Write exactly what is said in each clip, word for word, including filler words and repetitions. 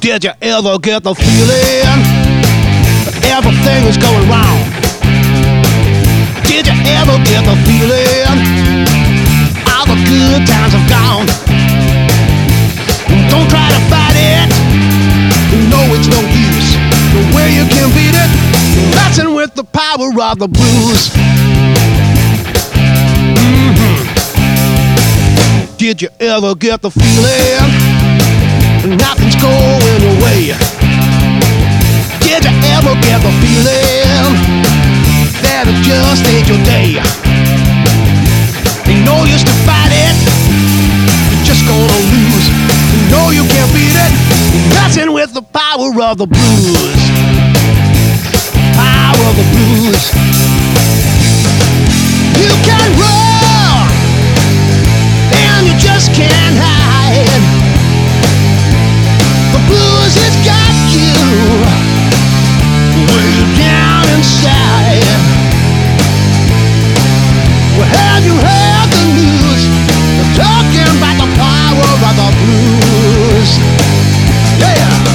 Did you ever get the feeling that everything is going wrong? Did you ever get the feeling all the good times have gone? Don't try to fight it, you know it's no use. The way you can beat it, messing with the power of the blues. Mm-hmm. Did you ever get the feeling nothing's going your way? Did you ever get the feeling that it just ain't your day? Ain't no use to fight it, you're just gonna lose. You know you can't beat it, messing with the power of the blues. Power of the blues. You can run and you just can't hide. The blues has got you way down inside. Well, have you heard the news? They're talking about the power of the blues. Yeah.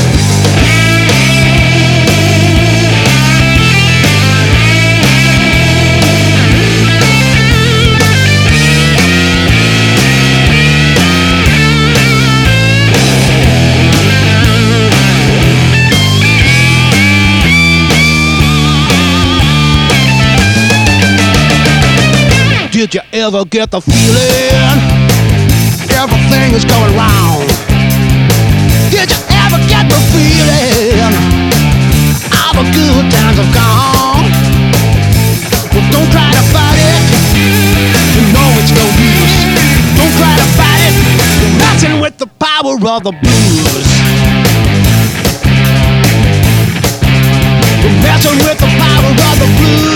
Did you ever get the feeling everything is going wrong? Did you ever get the feeling all the good times have gone? Well, don't try to fight it, you know it's no use. Don't try to fight it, you're messing with the power of the blues. You're messing with the power of the blues.